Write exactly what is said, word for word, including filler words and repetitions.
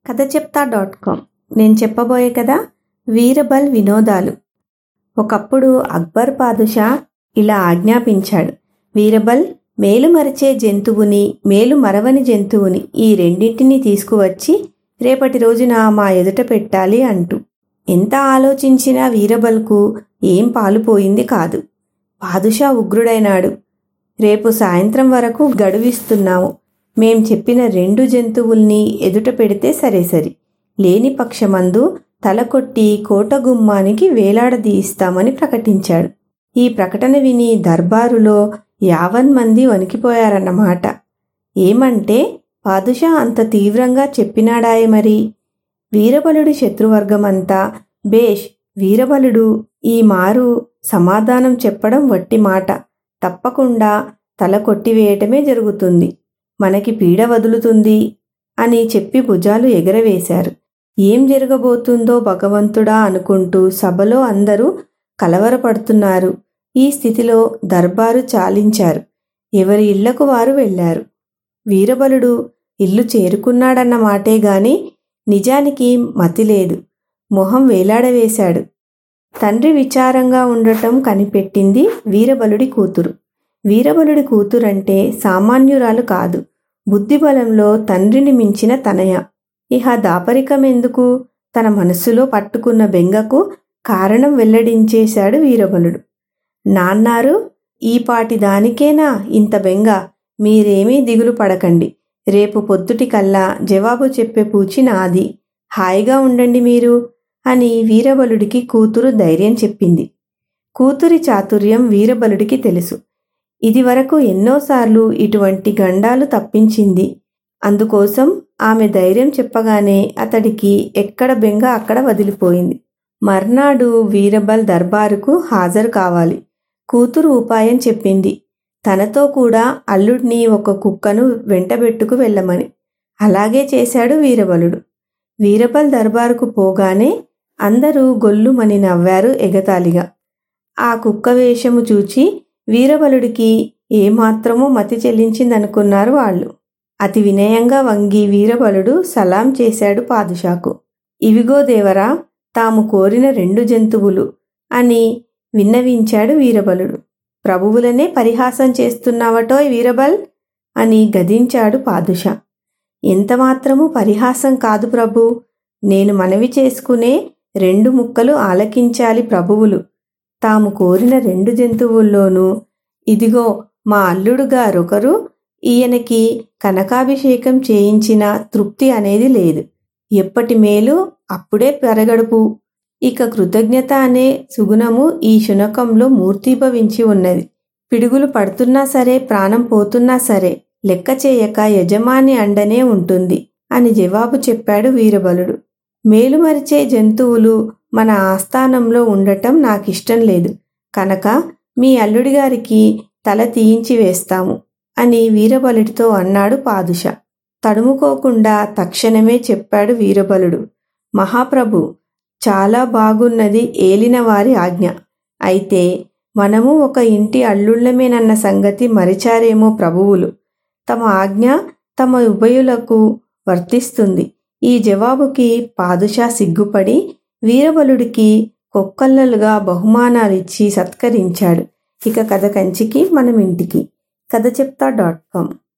కథ చెప్తా dot com. నేను చెప్పబోయే కథ వీరబల్ వినోదాలు. ఒకప్పుడు అక్బర్ పాదుషా ఇలా ఆజ్ఞాపించాడు. వీరబల్, మేలు మరిచే జంతువుని, మేలు మరవని జంతువుని ఈ రెండింటినీ తీసుకువచ్చి రేపటి రోజున మా ఎదుట పెట్టాలి అంటూ. ఎంత ఆలోచించినా వీరబల్కు ఏం పాలుపోయింది కాదు. పాదుషా ఉగ్రుడైనాడు. రేపు సాయంత్రం వరకు గడువిస్తున్నాము. మేం చెప్పిన రెండు జంతువుల్ని ఎదుట పెడితే సరే సరి, లేని పక్షమందు తలకొట్టి కోట గుమ్మానికి వేలాడదీయిస్తామని ప్రకటించాడు. ఈ ప్రకటన విని దర్బారులో యావన్ మంది వణికిపోయారన్నమాట. ఏమంటే పాదుషా అంత తీవ్రంగా చెప్పినాడాయే మరి. వీరబలుడి శత్రువర్గమంతా బేష్, వీరబలుడు ఈ మారు సమాధానం చెప్పడం వట్టి మాట, తప్పకుండా తల కొట్టివేయటమే జరుగుతుంది, మనకి పీడ వదులుతుంది అని చెప్పి భుజాలు ఎగరవేశారు. ఏం జరగబోతుందో భగవంతుడా అనుకుంటూ సభలో అందరూ కలవరపడుతున్నారు. ఈ స్థితిలో దర్బారు చాలించారు. ఎవరి ఇళ్లకు వారు వెళ్లారు. వీరబలుడు ఇల్లు చేరుకున్నాడన్న మాటే గాని నిజానికి మతిలేదు. మొహం వేలాడవేశాడు. తండ్రి విచారంగా ఉండటం కనిపెట్టింది వీరబలుడి కూతురు. వీరబలుడి కూతురంటే సామాన్యురాలు కాదు. బుద్ధిబలంలో తండ్రిని మించిన తనయ. ఇహ దాపరికమెందుకు, తన మనస్సులో పట్టుకున్న బెంగకు కారణం వెల్లడించేశాడు వీరబలుడు. నాన్నారు, ఈపాటి దానికేనా ఇంత బెంగ? మీరేమీ దిగులు పడకండి. రేపు పొద్దుటికల్లా జవాబు చెప్పే పూచి నాది. హాయిగా ఉండండి మీరు అని వీరబలుడికి కూతురు ధైర్యం చెప్పింది. కూతురి చాతుర్యం వీరబలుడికి తెలుసు. ఇదివరకు ఎన్నోసార్లు ఇటువంటి గండాలు తప్పించింది. అందుకోసం ఆమె ధైర్యం చెప్పగానే అతడికి ఎక్కడ బెంగ అక్కడ వదిలిపోయింది. మర్నాడు వీరబల్ దర్బారుకు హాజరు కావాలి. కూతురు ఉపాయం చెప్పింది. తనతో కూడా అల్లుడిని ఒక కుక్కను వెంటబెట్టుకు వెళ్ళమని. అలాగే చేశాడు వీరబలుడు. వీరబల్ దర్బారుకు పోగానే అందరూ గొల్లుమని నవ్వారు ఎగతాళిగా. ఆ కుక్క వేషము చూచి వీరబలుడికి ఏమాత్రమూ మతి చెల్లించిందనుకున్నారు వాళ్ళు. అతి వినయంగా వంగి వీరబలుడు సలాం చేశాడు పాదుషాకు. ఇవిగో దేవరా, తాము కోరిన రెండు జంతువులు అని విన్నవించాడు వీరబలుడు. ప్రభువులనే పరిహాసం చేస్తున్నావటోయ్ వీరబల్ అని గదించాడు పాదుషా. ఎంతమాత్రమూ పరిహాసం కాదు ప్రభు, నేను మనవి చేసుకునే రెండు ముక్కలు ఆలకించాలి ప్రభువులు. తాము కోరిన రెండు జంతువుల్లోనూ ఇదిగో మా అల్లుడు గారొకరు, ఈయనకి కనకాభిషేకం చేయించిన తృప్తి అనేది లేదు. ఎప్పటి మేలు అప్పుడే పెరగడుపు. ఇక కృతజ్ఞత అనే సుగుణము ఈ శునకంలో మూర్తీభవించి ఉన్నది. పిడుగులు పడుతున్నా సరే, ప్రాణం పోతున్నా సరే లెక్క చేయక యజమాని అండనే ఉంటుంది అని జవాబు చెప్పాడు వీరబలుడు. మేలుమరిచే జంతువులు మన ఆస్థానంలో ఉండటం నాకిష్టం లేదు కనుక మీ అల్లుడిగారికి తల తీయించి వేస్తాము అని వీరబలుడితో అన్నాడు పాదుషా. తడుముకోకుండా తక్షణమే చెప్పాడు వీరబలుడు. మహాప్రభు, చాలా బాగున్నది ఏలినవారి ఆజ్ఞ. అయితే మనము ఒక ఇంటి అల్లుళ్ళమేనన్న సంగతి మరిచారేమో ప్రభువులు. తమ ఆజ్ఞ తమ ఉభయులకు వర్తిస్తుంది. ఈ జవాబుకి పాదుషా సిగ్గుపడి వీరబలుడికి కొక్కల్లలుగా బహుమానాలిచ్చి సత్కరించాడు. ఇక కథ కంచికి మనం ఇంటికి. కథ చెప్తా డాట్ కామ్.